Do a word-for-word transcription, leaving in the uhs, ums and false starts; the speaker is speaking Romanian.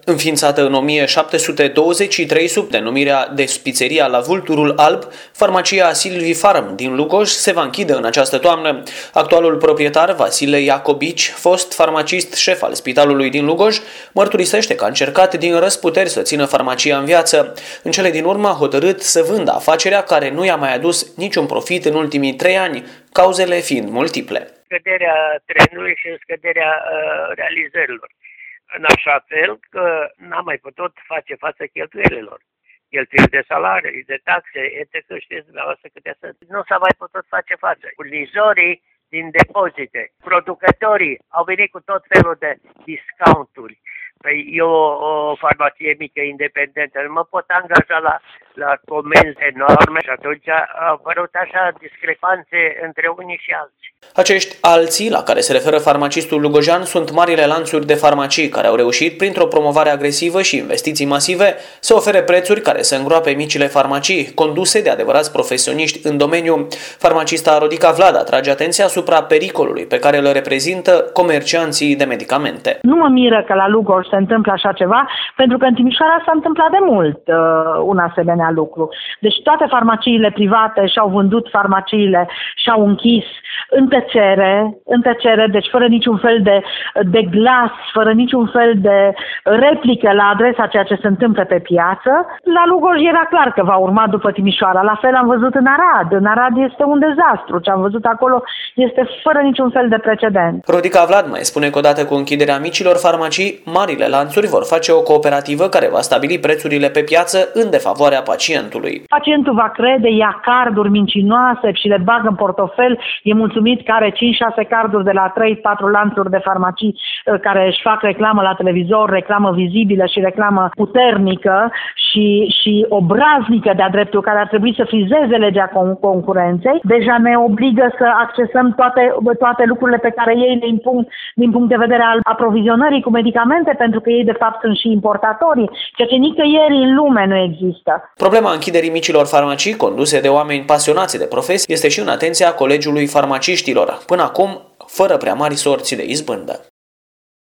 Înființată în o mie șapte sute douăzeci și trei sub denumirea de Spițeria la Vulturul Alb, farmacia Silvi Farm din Lugoj se va închide în această toamnă. Actualul proprietar, Vasile Iacobici, fost farmacist șef al spitalului din Lugoj, mărturisește că a încercat din răsputeri să țină farmacia în viață. În cele din urmă a hotărât să vândă afacerea care nu i-a mai adus niciun profit în ultimii trei ani, cauzele fiind multiple. Scăderea trenului și scăderea uh, realizărilor, în așa fel că n-am mai putut face față cheltuielilor. Cheltuieli de salarii, de taxe, et cetera. Știți dumneavoastră câte sunt. Nu s-a mai putut face față. Furnizorii din depozite, producătorii au venit cu tot felul de discounturi. Păi eu, o farmacie mică, independentă, nu mă pot angaja la, la comenzi enorme și atunci au apărut așa discrepanțe între unii și alții. Acești alții, la care se referă farmacistul lugojean, sunt marile lanțuri de farmacii care au reușit, printr-o promovare agresivă și investiții masive, să ofere prețuri care să îngroape micile farmacii, conduse de adevărați profesioniști în domeniu. Farmacista Rodica Vlad atrage atenția asupra pericolului pe care îl reprezintă comercianții de medicamente. Nu mă miră că la Lugoj se întâmplă așa ceva, pentru că în Timișoara s-a întâmplat de mult uh, un asemenea lucru. Deci toate farmaciile private și-au vândut farmaciile, și-au închis în tăcere, în tăcere, deci fără niciun fel de, de glas, fără niciun fel de replică la adresa ceea ce se întâmplă pe piață. La Lugoj era clar că va urma după Timișoara. La fel am văzut în Arad. În Arad este un dezastru. Ce am văzut acolo este fără niciun fel de precedent. Rodica Vlad mai spune că odată cu închiderea micilor farmacii, marile lanțuri vor face o cooperativă care va stabili prețurile pe piață în defavoarea pacientului. Pacientul va crede, ia carduri mincinoase și le bagă în portofel, e mulțumit că are cinci șase carduri de la trei patru lanțuri de farmacii care își fac reclamă la televizor, reclamă vizibilă și reclamă puternică și, și obraznică de-a dreptul, care ar trebui să frizeze legea concurenței. Deja ne obligă să accesăm toate, toate lucrurile pe care ei le impun din punct de vedere al aprovizionării cu medicamente, pentru că ei de fapt sunt și importatorii, ceea ce nicăieri în lume nu există. Problema închiderii micilor farmacii conduse de oameni pasionați de profesie este și în atenția Colegiului Farmaciștilor, până acum fără prea mari sorți de izbândă.